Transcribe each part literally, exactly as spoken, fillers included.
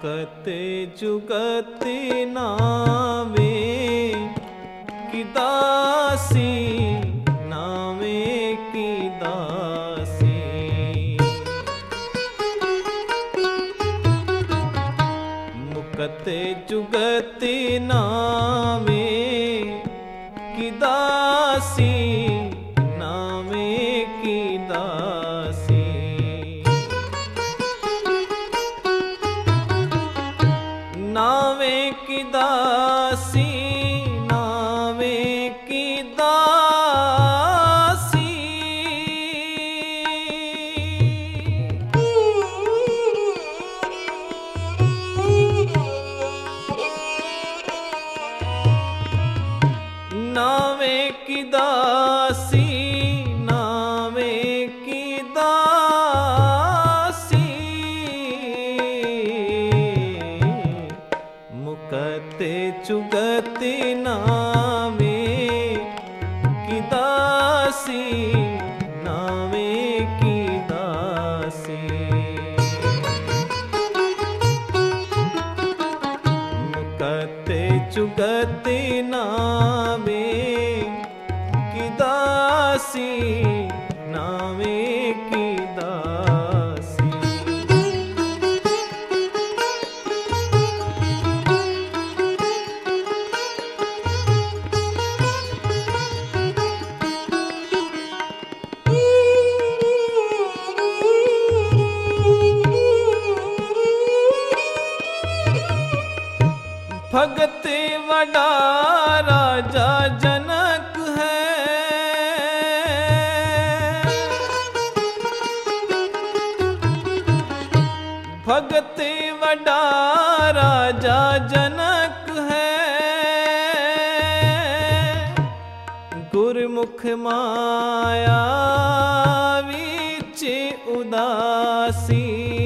मुकते जुगत नावे की दासी, नावे की दासी। मुकते जुगत नावे की दासी, नावे की दासी। नावे की दासी, नावे की दासी। नावे की दासी, नावे की दासी। मुकते जुगत नावे की दासी, नावे की दासी। मुकते जुगत नावे की दासी, नावे की दासी। भगत वडा राजा जनक है, भगत वडा राजा जनक है। गुरमुख माया विच उदासी,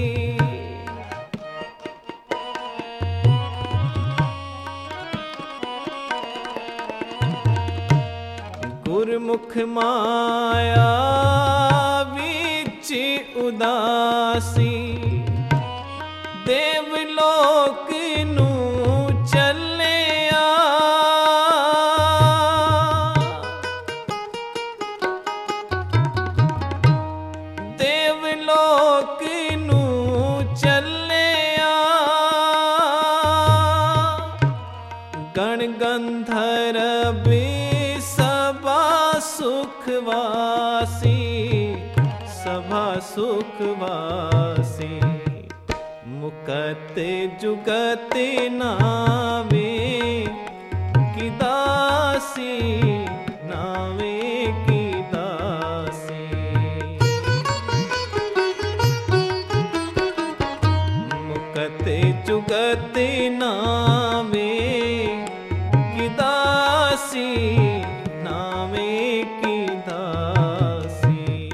गुरमुख माया विच उदासी। देवलोक नू चलिया, देवलोक नू चलिया। गण गंधर्व सभा सुखवासी, सभा सुखवासी। मुकते जुगत नावे की दासी, नावे की दासी। मुकते जुगत नावे की दासी, नावे की दासी।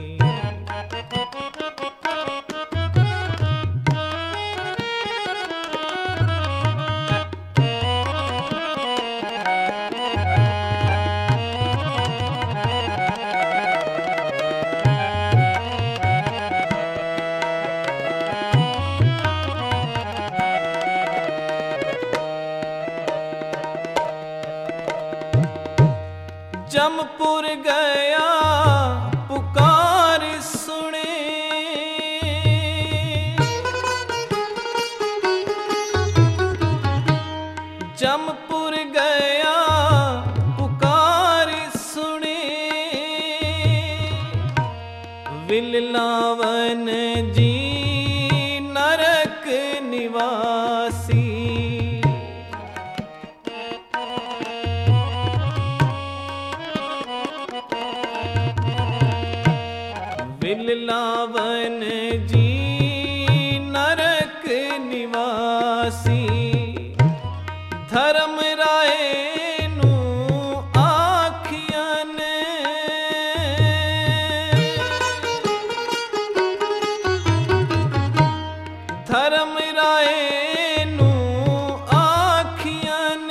जमपुर गया पुकार सुने, जमपुर गया पुकार सुने। विललावन जी नरक निवासी, विललावन जी नरक निवासी। धर्म राय नू आखियन, धर्म राय नू आखियन।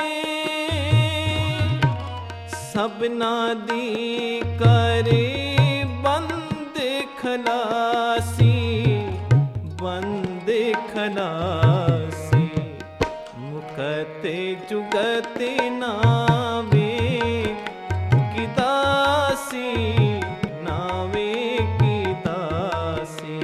सबना दी करे बंद खलासी, बंद खलासी। मुकते जुगते नावे की दासी, नावे की दासी।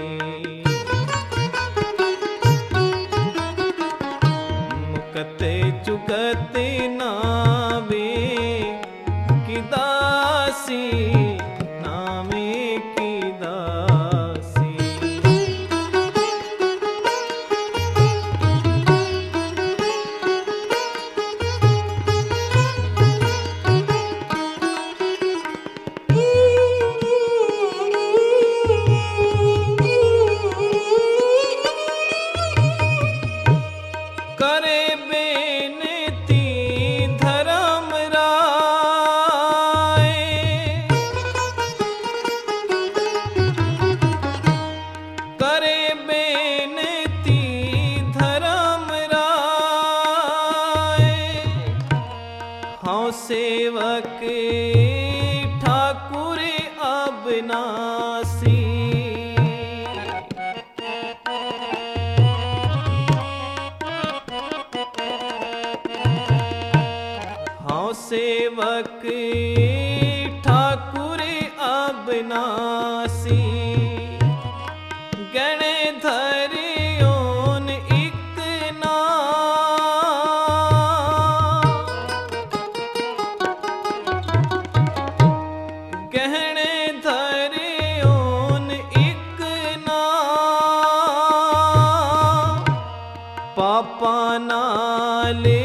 मुकते जुगते नावे की दासी, नावे की दासी। करे बेनती धर्म राय, करे बेनती धर्म राय। हाँ सेवक ठाकुर अबनासी। हाँ सेवक ठाकुर अबनासी। गणे धरियोन इक नाम, गहने धरियोन इक नाम। पापा नाले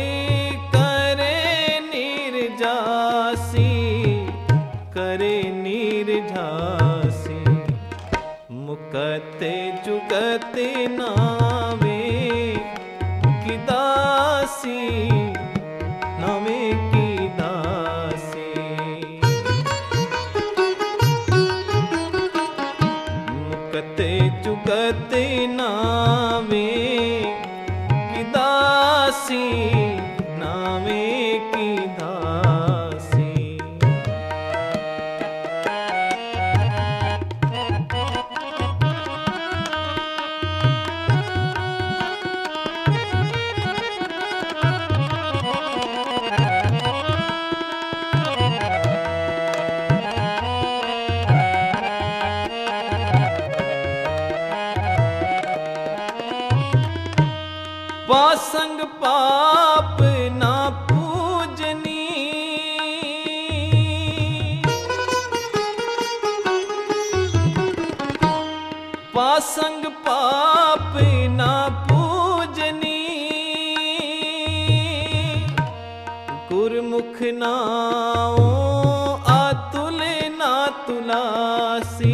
जासी, करे निर्झासी। मुकते जुगते नावे की दासी, नावे की दासी। मुकते जुगते नावे की दासी, नावे की दासी। पासंग पाप ना पूजनी, पासंग पाप ना पूजनी। गुरमुख नाओ आतुल ना तुलासी।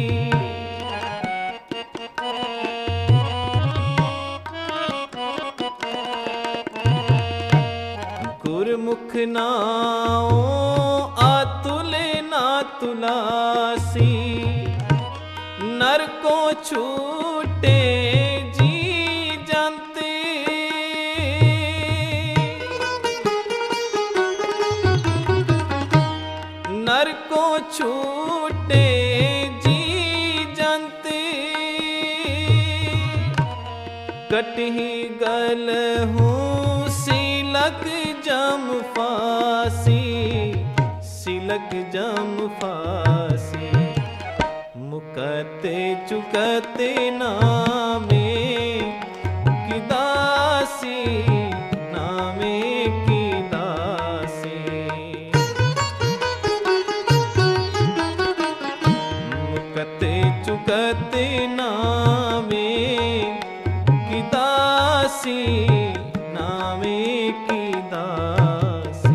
गुरमुख नाओ आतुल ना तुलासी। नर को छूटे जी जानते, नर को छूटे जी जानते। कटही गल हूँ सिलक जम फासी, सिलक जम फासी। मुकते चुकते नामे की दासी, नामे की दासी। मुकते चुकते नामे की दासी, नामे की दासी।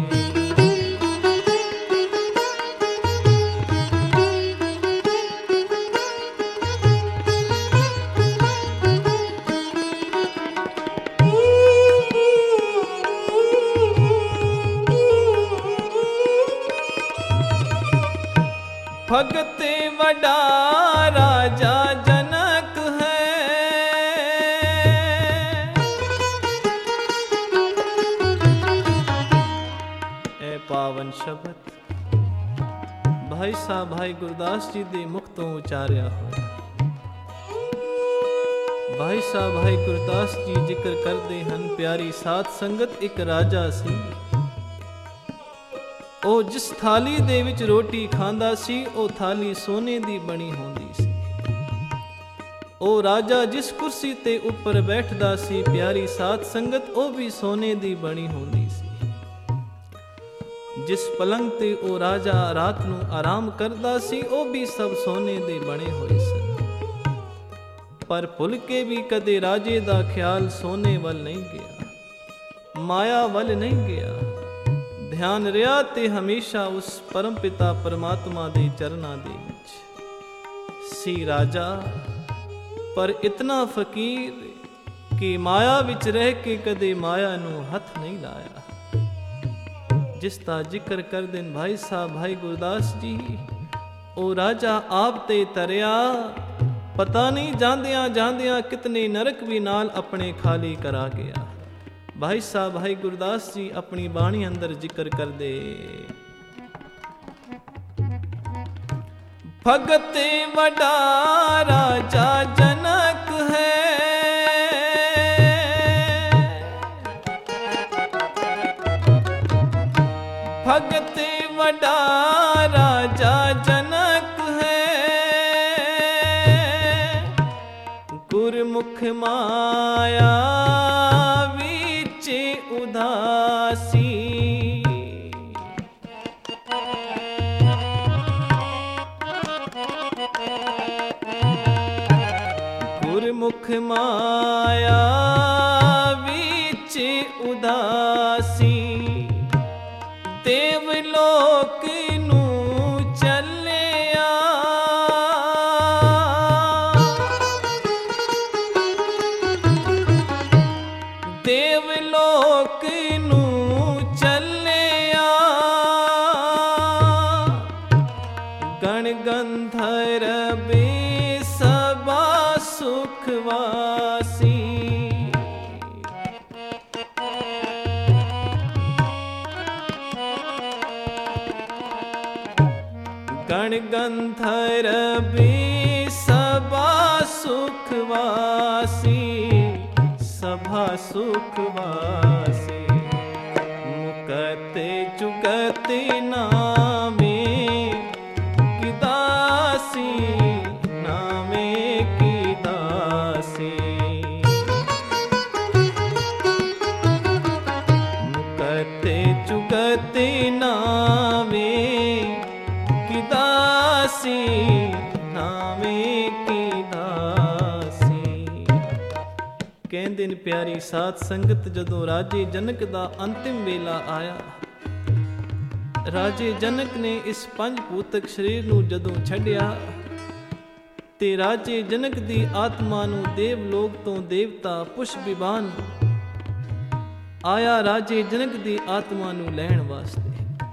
भगत वडा राजा जनक है, ए पावन शब्द भाई साहब भाई गुरदास जी दे मुख तो उचारिया हो। ਭਾਈ ਸਾਹਿਬ ਭਾਈ ਗੁਰਦਾਸ ਜੀ ਜ਼ਿਕਰ ਕਰਦੇ ਹਨ, ਪਿਆਰੀ ਸਾਧ ਸੰਗਤ ਇੱਕ ਰਾਜਾ ਸੀ। ਉਹ ਜਿਸ ਥਾਲੀ ਦੇ ਵਿੱਚ ਰੋਟੀ ਖਾਂਦਾ ਸੀ ਉਹ ਥਾਲੀ ਸੋਨੇ ਦੀ ਬਣੀ ਹੁੰਦੀ ਸੀ। ਉਹ ਰਾਜਾ ਜਿਸ ਕੁਰਸੀ ਤੇ ਉੱਪਰ ਬੈਠਦਾ ਸੀ, ਪਿਆਰੀ ਸਾਧ ਸੰਗਤ, ਉਹ ਵੀ ਸੋਨੇ ਦੀ ਬਣੀ ਹੁੰਦੀ ਸੀ। ਜਿਸ ਪਲੰਗ ਤੇ ਉਹ ਰਾਜਾ ਰਾਤ ਨੂੰ ਆਰਾਮ ਕਰਦਾ ਸੀ, ਉਹ ਵੀ ਸਭ ਸੋਨੇ ਦੇ ਬਣੇ ਹੋਏ ਸਨ। ਪਰ ਭੁੱਲ ਕੇ ਵੀ ਕਦੇ ਰਾਜੇ ਦਾ ਖਿਆਲ ਸੋਨੇ ਵੱਲ ਨਹੀਂ ਗਿਆ, ਮਾਇਆ ਵੱਲ ਨਹੀਂ ਗਿਆ। ਧਿਆਨ ਰਿਹਾ ਤੇ ਹਮੇਸ਼ਾ ਉਸ ਪਰਮ ਪਿਤਾ ਪਰਮਾਤਮਾ ਦੇ ਚਰਨਾਂ ਦੇ ਵਿੱਚ ਸੀ ਰਾਜਾ, ਪਰ ਇਤਨਾ ਫਕੀਰ ਕਿ ਮਾਇਆ ਵਿੱਚ ਰਹਿ ਕੇ ਕਦੇ ਮਾਇਆ ਨੂੰ ਹੱਥ ਨਹੀਂ ਲਾਇਆ। ਜਿਸ ਦਾ ਜ਼ਿਕਰ ਕਰਦੇ ਨੇ ਭਾਈ ਸਾਹਿਬ ਭਾਈ ਗੁਰਦਾਸ ਜੀ, ਉਹ ਰਾਜਾ ਆਪ ਤੇ ਤਰਿਆ, ਪਤਾ ਨਹੀਂ ਜਾਂਦਿਆਂ ਜਾਂਦਿਆਂ ਕਿਤਨੇ ਨਰਕ ਵੀ ਨਾਲ ਆਪਣੇ ਖਾਲੀ ਕਰਾ ਗਿਆ। ਭਾਈ ਸਾਹਿਬ ਭਾਈ ਗੁਰਦਾਸ ਜੀ ਆਪਣੀ ਬਾਣੀ ਅੰਦਰ ਜ਼ਿਕਰ ਕਰਦੇ, ਭਗਤ ਵੱਡਾ ਰਾਜਾ ਜਨਕ ਹੈ, ਭਗਤ ਵੱਡਾ ਰਾਜਾ ਜਨਕ ਹੈ, ਗੁਰਮੁਖ ਮਾਇਆ ਵਿੱਚ ਉਦਾਸੀ, ਗੁਰਮੁਖ ਮਾਇਆ ਵਿੱਚ ਉਦਾਸੀ, ਦੇਵ ਲੋਕ ਨੂੰ ਚੱਲਿਆ, ਦੇਵ ਲੋਕ ਨੂੰ ਚੱਲਿਆ, ਗਣ ਗੰਧਰਵ ਸਭਾ ਸੁਖ ਵਾਸੀ, ਗਣ ਗੰਧਰਵ ਸਭਾ ਸੁਖ ਵਾਸੀ, ਸਭਾ ਸੁਖ ਵਾਸੀ, ਮੁਕਤ ਜੁਗਤ ਨਾਮੇ ਕੀ ਦਾਸੀ, ਨਾਮੇ ਕੀ ਦਾਸੀ, ਮੁਕਤ ਜੁਗਤ ਨਾਮੇ ਕੀ ਦਾਸੀ, ਨਾਮੇ ਕੀ ਦਾਸੀ। ਕਹਿੰਦੇ ਨੇ ਪਿਆਰੀ ਸਾਧ ਸੰਗਤ, ਜਦੋਂ ਰਾਜੇ ਜਨਕ ਦਾ ਅੰਤਿਮ ਵੇਲਾ ਆਇਆ, ਰਾਜੇ ਜਨਕ ਨੇ ਇਸ ਪੰਜ ਭੂਤਕ ਸਰੀਰ ਨੂੰ ਜਦੋਂ ਛੱਡਿਆ ਤੇ ਰਾਜੇ ਜਨਕ ਦੀ ਆਤਮਾ ਨੂੰ ਦੇਵ ਲੋਕ ਤੋਂ ਦੇਵਤਾ ਪੁਸ਼ਪ ਵਿਮਾਨ ਆਇਆ ਰਾਜੇ ਜਨਕ ਦੀ ਆਤਮਾ ਨੂੰ ਲੈਣ ਵਾਸਤੇ।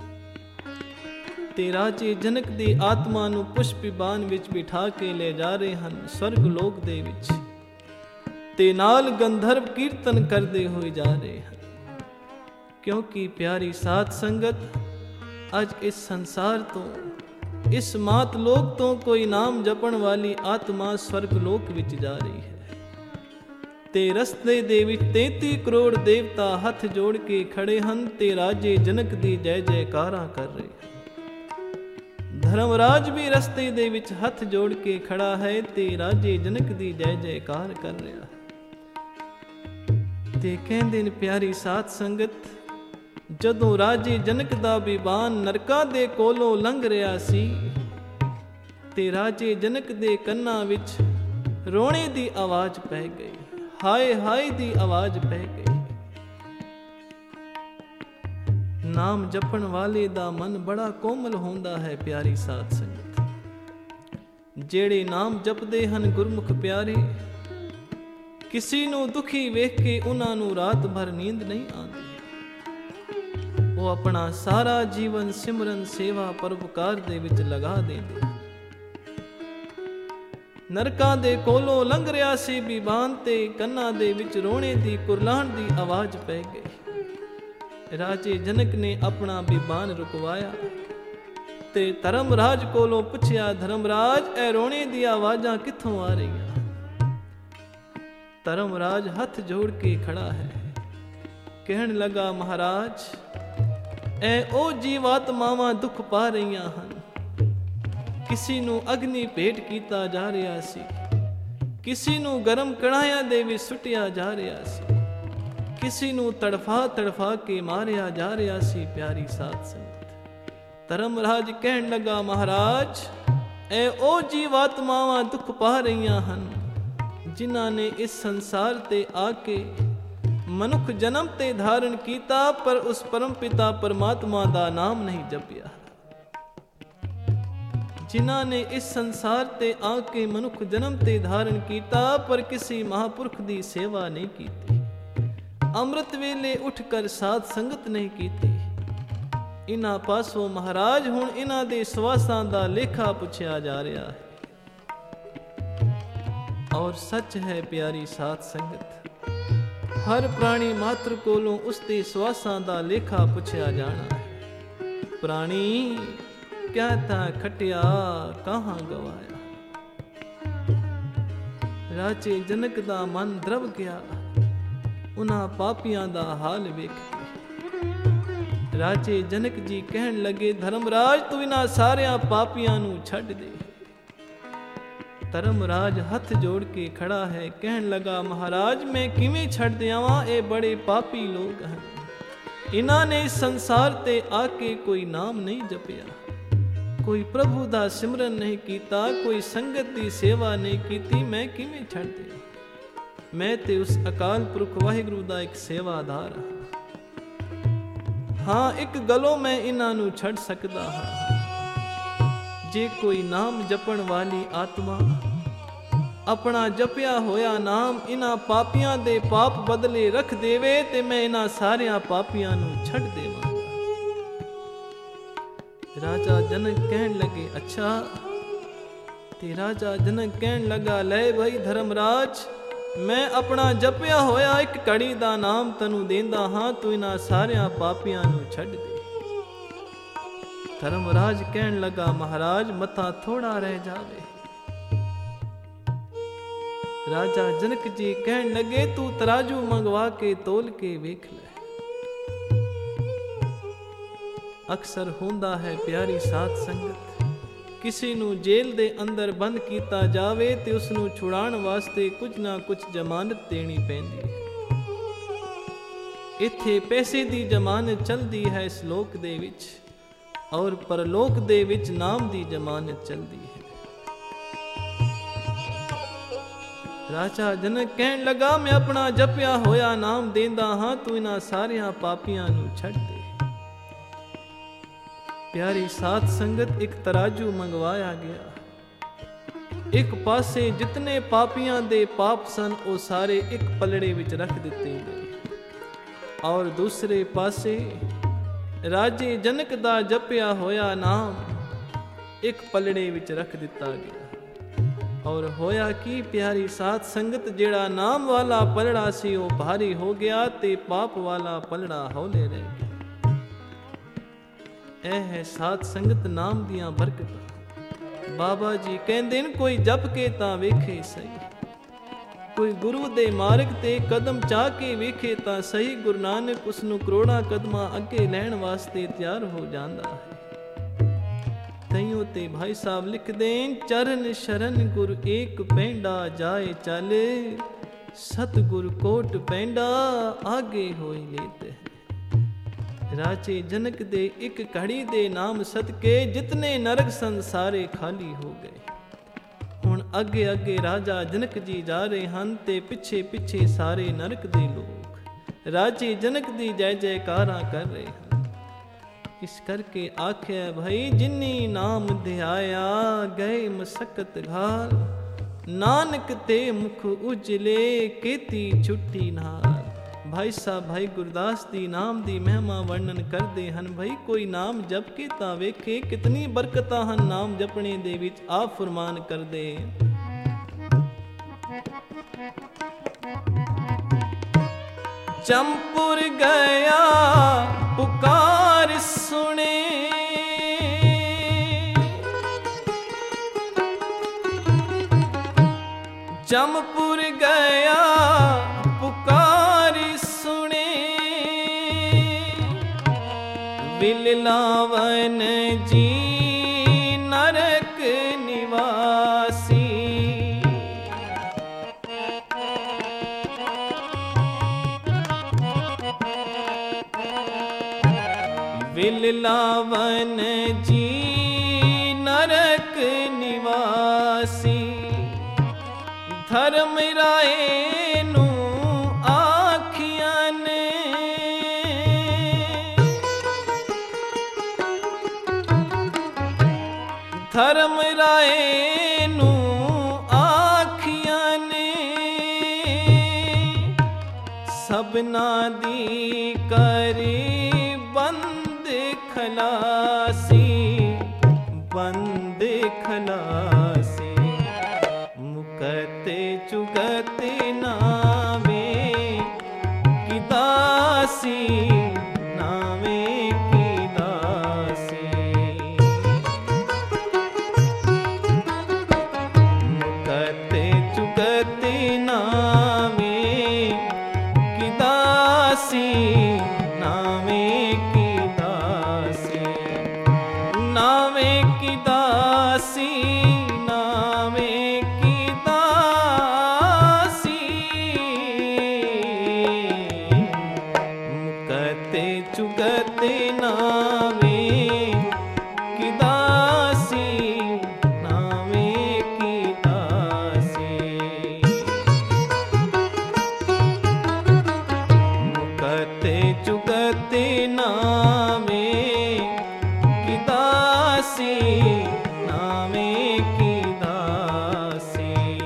ਤੇ ਰਾਜੇ ਜਨਕ ਦੀ ਆਤਮਾ ਨੂੰ ਪੁਸ਼ਪ ਵਿਮਾਨ ਵਿੱਚ ਬਿਠਾ ਕੇ ਲੈ ਜਾ ਰਹੇ ਹਨ ਸਵਰਗ ਲੋਕ ਦੇ ਵਿੱਚ, ਤੇ ਨਾਲ ਗੰਧਰਵ ਕੀਰਤਨ ਕਰਦੇ ਹੋਏ ਜਾ ਰਹੇ ਹਨ। ਕਿਉਂਕਿ ਪਿਆਰੀ ਸਾਧ ਸੰਗਤ, ਅੱਜ ਇਸ ਸੰਸਾਰ ਤੋਂ, ਇਸ ਮਾਤ ਲੋਕ ਤੋਂ ਕੋਈ ਨਾਮ ਜਪਣ ਵਾਲੀ ਆਤਮਾ ਸਵਰਗ ਲੋਕ ਵਿੱਚ ਜਾ ਰਹੀ ਹੈ। ਤੇ ਰਸਤੇ ਦੇ ਵਿੱਚ ਤੇਤੀ ਕਰੋੜ ਦੇਵਤਾ ਹੱਥ ਜੋੜ ਕੇ ਖੜੇ ਹਨ ਤੇ ਰਾਜੇ ਜਨਕ ਦੀ ਜੈ ਜੈਕਾਰਾਂ ਕਰ ਰਹੇ ਹਨ। ਧਰਮਰਾਜ ਵੀ ਰਸਤੇ ਦੇ ਵਿੱਚ ਹੱਥ ਜੋੜ ਕੇ ਖੜਾ ਹੈ ਤੇ ਰਾਜੇ ਜਨਕ ਦੀ ਜੈ ਜੈਕਾਰ ਕਰ ਰਿਹਾ ਹੈ। ਤੇ ਕਹਿੰਦੇ ਨੇ ਪਿਆਰੀ ਸਾਧ ਸੰਗਤ, ਜਦੋਂ ਰਾਜੇ ਜਨਕ ਦਾ ਵਿਮਾਨ ਨਰਕਾਂ ਦੇ ਕੋਲੋਂ ਲੰਘ ਰਿਹਾ ਸੀ ਤੇ ਰਾਜੇ ਜਨਕ ਦੇ ਕੰਨਾਂ ਵਿੱਚ ਰੋਣੇ ਦੀ ਆਵਾਜ਼ ਪੈ ਗਈ, ਹਾਏ ਹਾਏ ਦੀ ਆਵਾਜ਼ ਪੈ ਗਈ। ਨਾਮ ਜਪਣ ਵਾਲੇ ਦਾ ਮਨ ਬੜਾ ਕੋਮਲ ਹੁੰਦਾ ਹੈ ਪਿਆਰੀ ਸਾਧ ਸੰਗਤ। ਜਿਹੜੇ ਨਾਮ ਜਪਦੇ ਹਨ ਗੁਰਮੁਖ ਪਿਆਰੇ, ਕਿਸੇ ਨੂੰ ਦੁਖੀ ਵੇਖ ਕੇ ਉਹਨਾਂ ਨੂੰ ਰਾਤ ਭਰ ਨੀਂਦ ਨਹੀਂ ਆਉਂਦੀ। ਉਹ ਆਪਣਾ ਸਾਰਾ ਜੀਵਨ ਸਿਮਰਨ, ਸੇਵਾ, ਪਰਉਪਕਾਰ ਦੇ ਵਿੱਚ ਲਗਾ ਦਿੰਦੇ। ਨਰਕਾਂ ਦੇ ਕੋਲੋਂ ਲੰਘ ਰਿਹਾ ਸੀ ਵਿਮਾਨ ਤੇ ਕੰਨਾਂ ਦੇ ਵਿੱਚ ਰੋਣੇ ਦੀ ਕੁਰਲਾਣ ਦੀ ਆਵਾਜ਼ ਪੈ ਗਈ। ਰਾਜੇ ਜਨਕ ਨੇ ਆਪਣਾ ਵਿਮਾਨ ਰੁਕਵਾਇਆ ਤੇ ਧਰਮਰਾਜ ਕੋਲੋਂ ਪੁੱਛਿਆ, ਧਰਮਰਾਜ, ਇਹ ਰੋਣੇ ਦੀਆਂ ਆਵਾਜ਼ਾਂ ਕਿੱਥੋਂ ਆ ਰਹੀਆਂ? ਧਰਮਰਾਜ ਹੱਥ ਜੋੜ ਕੇ ਖੜਾ ਹੈ, ਕਹਿਣ ਲੱਗਾ ਮਹਾਰਾਜ, ਐ ਉਹ ਜੀਵਾਤਮਾਵਾਂ ਦੁੱਖ ਪਾ ਰਹੀਆਂ ਹਨ। ਕਿਸੇ ਨੂੰ ਅਗਨੀ ਭੇਟ ਕੀਤਾ ਜਾ ਰਿਹਾ ਸੀ, ਕਿਸੇ ਨੂੰ ਗਰਮ ਕੜਾਹਿਆਂ ਦੇ ਵਿੱਚ ਸੁੱਟਿਆ ਜਾ ਰਿਹਾ ਸੀ, ਕਿਸੇ ਨੂੰ ਤੜਫਾ ਤੜਫਾ ਕੇ ਮਾਰਿਆ ਜਾ ਰਿਹਾ ਸੀ। ਪਿਆਰੀ ਸਾਧ ਸੰਗਤ, ਧਰਮਰਾਜ ਕਹਿਣ ਲੱਗਾ ਮਹਾਰਾਜ, ਐ ਉਹ ਜੀਵਾਤਮਾਵਾਂ ਦੁੱਖ ਪਾ ਰਹੀਆਂ ਹਨ ਜਿਨ੍ਹਾਂ ਨੇ ਇਸ ਸੰਸਾਰ ਤੇ ਆ ਕੇ ਮਨੁੱਖ ਜਨਮ ਤੇ ਧਾਰਨ ਕੀਤਾ, ਪਰ ਉਸ ਪਰਮ ਪਿਤਾ ਪਰਮਾਤਮਾ ਦਾ ਨਾਮ ਨਹੀਂ ਜਪਿਆ। ਜਿਨ੍ਹਾਂ ਨੇ ਇਸ ਸੰਸਾਰ ਤੇ ਆ ਕੇ ਮਨੁੱਖ ਜਨਮ ਤੇ ਧਾਰਨ ਕੀਤਾ, ਪਰ ਕਿਸੇ ਮਹਾਪੁਰਖ ਦੀ ਸੇਵਾ ਨਹੀਂ ਕੀਤੀ, ਅੰਮ੍ਰਿਤ ਵੇਲੇ ਉੱਠ ਕਰ ਸਾਧ ਸੰਗਤ ਨਹੀਂ ਕੀਤੀ। ਇਹਨਾਂ ਪਾਸੋਂ ਮਹਾਰਾਜ ਹੁਣ ਇਹਨਾਂ ਦੇ ਸਵਾਸਾਂ ਦਾ ਲੇਖਾ ਪੁੱਛਿਆ ਜਾ ਰਿਹਾ ਹੈ। ਔਰ ਸੱਚ ਹੈ ਪਿਆਰੀ ਸਾਧ ਸੰਗਤ, ਹਰ ਪ੍ਰਾਣੀ ਮਾਤਰ ਕੋਲੋਂ ਉਸ ਦੇ ਸਵਾਸਾਂ ਦਾ ਲੇਖਾ ਪੁੱਛਿਆ ਜਾਣਾ ਹੈ। ਪ੍ਰਾਣੀ ਕਿਆ ਤਾਂ ਖਟਿਆ ਕਹਾਂ ਗਵਾਇਆ। ਰਾਜੇ ਜਨਕ ਦਾ ਮਨ ਦਰਬ ਗਿਆ ਉਹਨਾਂ ਪਾਪੀਆਂ ਦਾ ਹਾਲ ਵੇਖ ਕੇ। ਰਾਜੇ ਜਨਕ ਜੀ ਕਹਿਣ ਲੱਗੇ, ਧਰਮਰਾਜ ਤੂੰ ਇਹਨਾਂ ਸਾਰਿਆਂ ਪਾਪੀਆਂ ਨੂੰ ਛੱਡ ਦੇ। ਧਰਮਰਾਜ ਹੱਥ ਜੋੜ ਕੇ ਖੜਾ ਹੈ, ਕਹਿਣ ਲੱਗਾ ਮਹਾਰਾਜ ਮੈਂ ਕਿਵੇਂ ਛੱਡ ਦਿਆਵਾਂ, ਇਹ ਬੜੇ ਪਾਪੀ ਲੋਕ ਹਨ। ਇਹਨਾਂ ਨੇ ਸੰਸਾਰ ਤੇ ਆ ਕੇ ਕੋਈ ਨਾਮ ਨਹੀਂ ਜਪਿਆ, ਕੋਈ ਪ੍ਰਭੂ ਦਾ ਸਿਮਰਨ ਨਹੀਂ ਕੀਤਾ, ਕੋਈ ਸੰਗਤ ਦੀ ਸੇਵਾ ਨਹੀਂ ਕੀਤੀ, ਮੈਂ ਕਿਵੇਂ ਛੱਡ ਦਿਆਂ। ਮੈਂ ਤੇ ਉਸ ਅਕਾਲ ਪੁਰਖ ਵਾਹਿਗੁਰੂ ਦਾ ਇੱਕ ਸੇਵਾਦਾਰ ਹਾਂ। ਹਾਂ ਇੱਕ ਗੱਲੋਂ ਮੈਂ ਇਹਨਾਂ ਨੂੰ ਛੱਡ ਸਕਦਾ ਹਾਂ, ਜੇ ਕੋਈ ਨਾਮ ਜਪਣ ਵਾਲੀ ਆਤਮਾ ਆਪਣਾ ਜਪਿਆ ਹੋਇਆ ਨਾਮ ਇਹਨਾਂ ਪਾਪੀਆਂ ਦੇ ਪਾਪ ਬਦਲੇ ਰੱਖ ਦੇਵੇ ਤੇ ਮੈਂ ਇਹਨਾਂ ਸਾਰਿਆਂ ਪਾਪੀਆਂ ਨੂੰ ਛੱਡ ਦੇਵਾਂਗਾ। ਰਾਜਾ ਜਨਕ ਕਹਿਣ ਲੱਗੇ ਅੱਛਾ। ਤੇ ਰਾਜਾ ਜਨਕ ਕਹਿਣ ਲੱਗਾ ਲੈ ਭਾਈ ਧਰਮਰਾਜ, ਮੈਂ ਆਪਣਾ ਜਪਿਆ ਹੋਇਆ ਇੱਕ ਘੜੀ ਦਾ ਨਾਮ ਤੈਨੂੰ ਦੇਂਦਾ ਹਾਂ, ਤੂੰ ਇਹਨਾਂ ਸਾਰਿਆਂ ਪਾਪੀਆਂ ਨੂੰ ਛੱਡ ਦੇ। ਧਰਮਰਾਜ ਕਹਿਣ ਲੱਗਾ ਮਹਾਰਾਜ ਮਤਾ ਥੋੜਾ ਰਹਿ ਜਾਵੇ। ਰਾਜਾ ਜਨਕ ਜੀ ਕਹਿਣ ਲੱਗੇ ਤੂੰ ਤਰਾਜੂ ਮੰਗਵਾ ਕੇ ਤੋਲ ਕੇ ਵੇਖ ਲੈ। ਅਕਸਰ ਹੁੰਦਾ ਹੈ ਪਿਆਰੀ ਸਾਧ ਸੰਗਤ, ਕਿਸੇ ਨੂੰ ਜੇਲ੍ਹ ਦੇ ਅੰਦਰ ਬੰਦ ਕੀਤਾ ਜਾਵੇ ਤੇ ਉਸ ਨੂੰ ਛੁਡਾਉਣ ਵਾਸਤੇ ਕੁਝ ਨਾ ਕੁਝ ਜ਼ਮਾਨਤ ਦੇਣੀ ਪੈਂਦੀ ਹੈ। ਇੱਥੇ ਪੈਸੇ ਦੀ ਜ਼ਮਾਨਤ ਚਲਦੀ ਹੈ ਇਸ ਲੋਕ ਦੇ ਵਿੱਚ, ਔਰ ਪਰਲੋਕ ਦੇ ਵਿੱਚ ਨਾਮ ਦੀ ਜ਼ਮਾਨਤ ਚਲਦੀ ਹੈ। ਰਾਜਾ ਜਨਕ ਕਹਿਣ ਲੱਗਾ ਮੈਂ ਆਪਣਾ ਜਪਿਆ ਹੋਇਆ ਨਾਮ ਦੇਂਦਾ ਹਾਂ, ਤੂੰ ਇਹਨਾਂ ਸਾਰਿਆਂ ਪਾਪੀਆਂ ਨੂੰ ਛੱਡ ਦੇ। ਪਿਆਰੀ ਸਾਧ ਸੰਗਤ, ਇੱਕ ਤਰਾਜੂ ਮੰਗਵਾਇਆ ਗਿਆ। ਇੱਕ ਪਾਸੇ ਜਿਤਨੇ ਪਾਪੀਆਂ ਦੇ ਪਾਪ ਸਨ ਉਹ ਸਾਰੇ ਇੱਕ ਪਲੜੇ ਵਿੱਚ ਰੱਖ ਦਿੱਤੇ ਗਏ, ਔਰ ਦੂਸਰੇ ਪਾਸੇ ਰਾਜੇ ਜਨਕ ਦਾ ਜਪਿਆ ਹੋਇਆ ਨਾਮ ਇੱਕ ਪਲੜੇ ਵਿੱਚ ਰੱਖ ਦਿੱਤਾ ਗਿਆ। ਔਰ ਹੋਇਆ ਕੀ ਪਿਆਰੀ ਸਾਧ ਸੰਗਤ, ਜਿਹੜਾ ਨਾਮ ਵਾਲਾ ਪਲੜਾ ਸੀ ਉਹ ਭਾਰੀ ਹੋ ਗਿਆ ਤੇ ਪਾਪ ਵਾਲਾ ਪਲੜਾ ਹੌਲੇ ਰਹਿ ਗਿਆ। ਇਹ ਹੈ ਸਾਧ ਸੰਗਤ ਨਾਮ ਦੀਆਂ ਬਰਕਤਾਂ। ਬਾਬਾ ਜੀ ਕਹਿੰਦੇ ਨੇ ਕੋਈ ਜਪ ਕੇ ਤਾਂ ਵੇਖੇ ਸਹੀ, ਕੋਈ ਗੁਰੂ ਦੇ ਮਾਰਗ ਤੇ ਕਦਮ ਚਾ ਕੇ ਵੇਖੇ ਤਾਂ ਸਹੀ। ਗੁਰੂ ਨਾਨਕ ਉਸ ਨੂੰ ਕਰੋੜਾਂ ਕਦਮਾਂ ਅੱਗੇ ਲੈਣ ਵਾਸਤੇ ਤਿਆਰ ਹੋ ਜਾਂਦਾ ਹੈ। ਤਈਓ ਤੇ ਭਾਈ ਸਾਹਿਬ ਲਿਖਦੇ ਚਰਨ ਸ਼ਰਨ ਗੁਰ ਏਕ ਪੈਂਡਾ ਜਾਏ ਚੱਲ, ਸਤਿਗੁਰ ਕੋਟ ਪੈਂਡਾ ਆਗੇ ਹੋਈ ਲੇਤ ਹੈ। ਰਾਜੇ ਜਨਕ ਦੇ ਇੱਕ ਘੜੀ ਦੇ ਨਾਮ ਸਦਕੇ ਜਿਤਨੇ ਨਰਕ ਸੰਸਾਰੇ ਖਾਲੀ ਹੋ ਗਏ। ਹੁਣ ਅੱਗੇ ਅੱਗੇ ਰਾਜਾ ਜਨਕ ਜੀ ਜਾ ਰਹੇ ਹਨ ਤੇ ਪਿੱਛੇ ਪਿੱਛੇ ਸਾਰੇ ਨਰਕ ਦੇ ਲੋਕ ਰਾਜੇ ਜਨਕ ਦੀ ਜੈ ਜੈਕਾਰਾਂ ਕਰ ਰਹੇ ਹਨ। ਇਸ ਕਰਕੇ ਆਖਿਆ ਭਾਈ ਜਿਨੀ ਨਾਮ ਧਿਆਇਆ ਗਏ ਮਸਕਤ ਘਾਲ, ਨਾਨਕ ਤੇ ਮੁਖ ਉਜਲੇ ਕੀਤੀ ਛੁੱਟੀ ਨਾਲ। ਭਾਈ ਸਾਹਿਬ ਭਾਈ ਗੁਰਦਾਸ ਦੀ ਨਾਮ ਦੀ ਮਹਿਮਾ ਵਰਣਨ ਕਰਦੇ ਹਨ। ਭਾਈ ਕੋਈ ਨਾਮ ਜਪ ਕੇ ਤਾਂ ਵੇਖੇ ਕਿਤਨੀ ਬਰਕਤਾਂ ਹਨ ਨਾਮ ਜਪਣੇ ਦੇ ਵਿੱਚ। ਆਪ ਫਰਮਾਨ ਕਰਦੇ ਚੰਪੁਰ ਗਿਆ ਪੁਕਾਰ ਸੁਣੇ, जमपुर गया पुकार सुने, बिललावन जी नरक निवासी। बिललावन जी नरक निवासी, धर्म राये नू आखियां ने, धर्म राये नू आखियां ने, सबना दी करी बंद खलासी, बंद खलासी। मुकते चुगते नावे की दासी, नावे की दासी। मुकते चुगते नावे की दासी, नावे की दासी। नावे की दासी, नावे की दासी। मुकते चुगते नावे की दासी, नावे की दासी। मुकते चुगते नावे की दासी, नावे की दासी।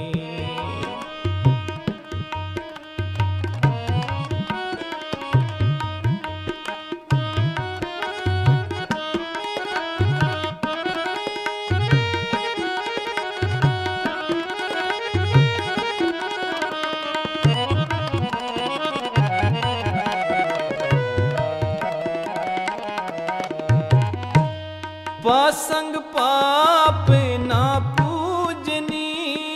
पासंग पाप ना पूजनी,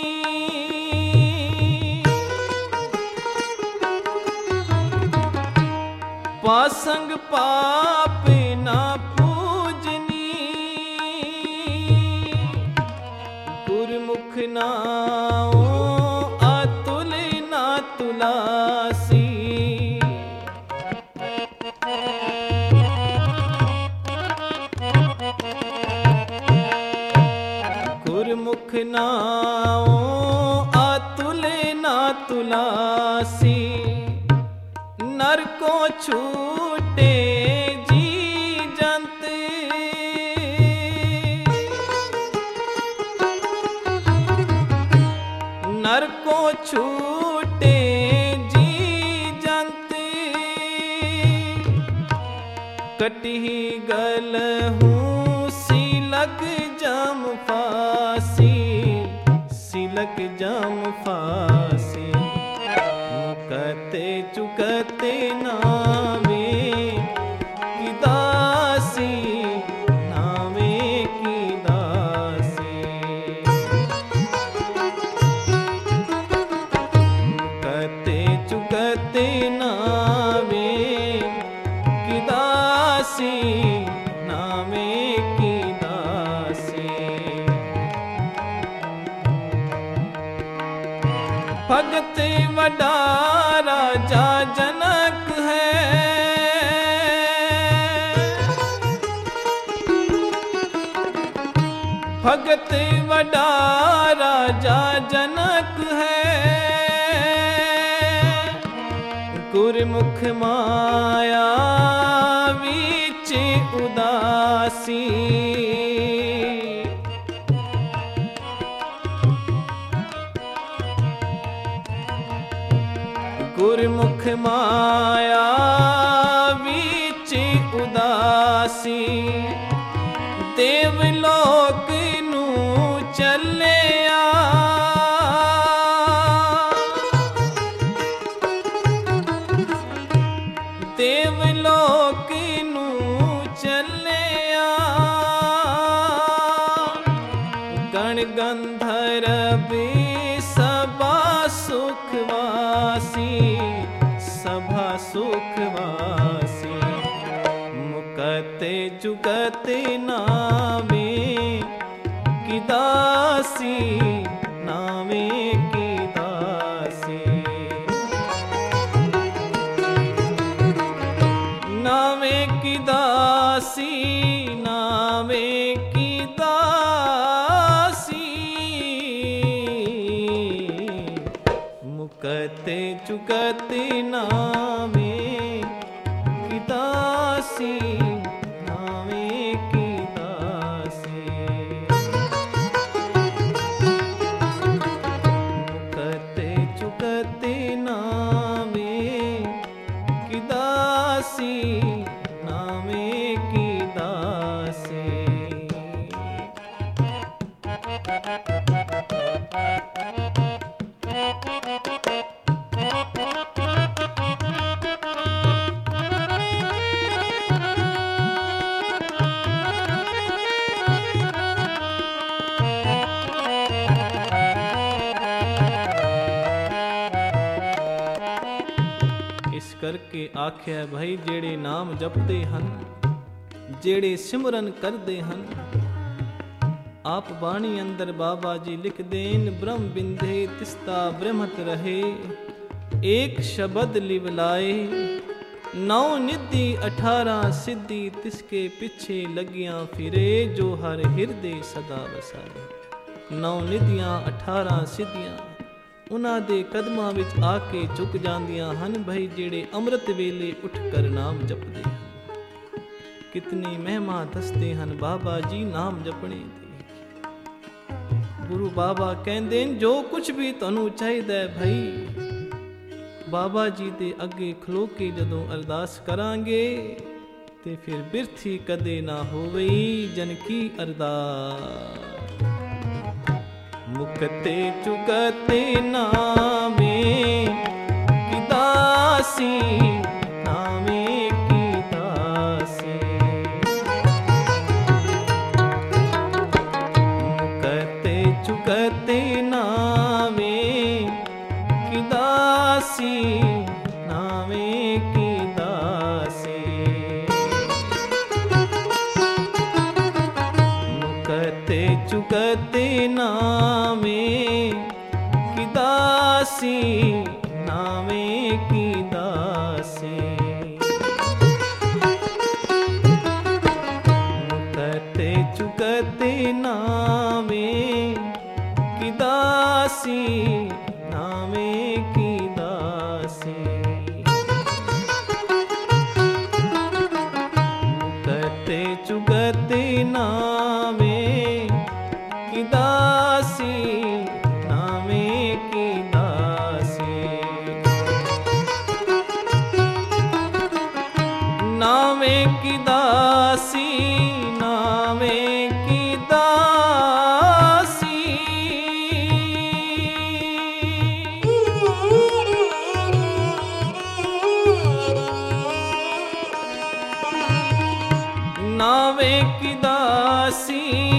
पासंग पाप ना पूजनी, गुरमुख नाओ अतुल ना तुलासी। गुरमुख नाओ अतुल ना तुलासी, नर को छूटे जी जंत, नर को छूटे जी जंत। कटी गल हूँ सिलक जम फासी, सिलक जम फासी। मुकते चुकते नावे की दासी, नावे की दासी। मुकते चुकते नावे की दासी, नावे की दासी। भगत वडा राजा जनक है, भगत वडा राजा जनक है। गुरमुख माया विच उदासी, गुरमुख माया विच उदासी। देवलोक नू चलिया, देवलोक नू चलिया। गण गंधर्व सभा दासी सभा सुखवासी। मुकते जुगते नावे की दासी, नावे की दासी। नावे की दासी, नावे की दासी। मुकते जुगते नावे की दासी, नावे की दासी। मुकते जुगते नावे की दासी, नावे की दासी। इस करके आख्या भाई जेड़े नाम जपते हन, जेड़े सिमरन करते हन, आप बाणी अंदर बाबा जी लिख देन, ब्रह्म बिंदे तिस्ता ब्रह्मत रहे, एक शब्द लिवलाए, नौ निधि अठारह सिद्धि तिसके पीछे लगियां फिरे, जो हर हृदय सदा वसाए। नौ निधियां अठारह सिद्धियां उन्हां दे कदमां विच आके झुक जांदियां हन भाई जेड़े अमृत वेले उठ कर नाम जपदे हन। कितनी महिमा दसदे हन बाबा जी नाम जपने दी। गुरु बाबा कहंदे जो कुछ भी तुहानू चाहीदा है भाई, बाबा जी दे अगे खलो के जदों अरदास करांगे ते फिर बिरथी कदे ना होवई जन की अरदास। मुकते जुगते नावे की दासी, नावे की दासी। मुकते जुगते नावे की दासी, नावे की दासी। मुकते जुगते नावे की दासी, नावे की दासी। मुकते जुगते नावे की दासी, नावे की दासी। मुकते जुगते नावे की दासी, नावे की दासी। नावे की दासी, नावे की दासी। नावे की दासी,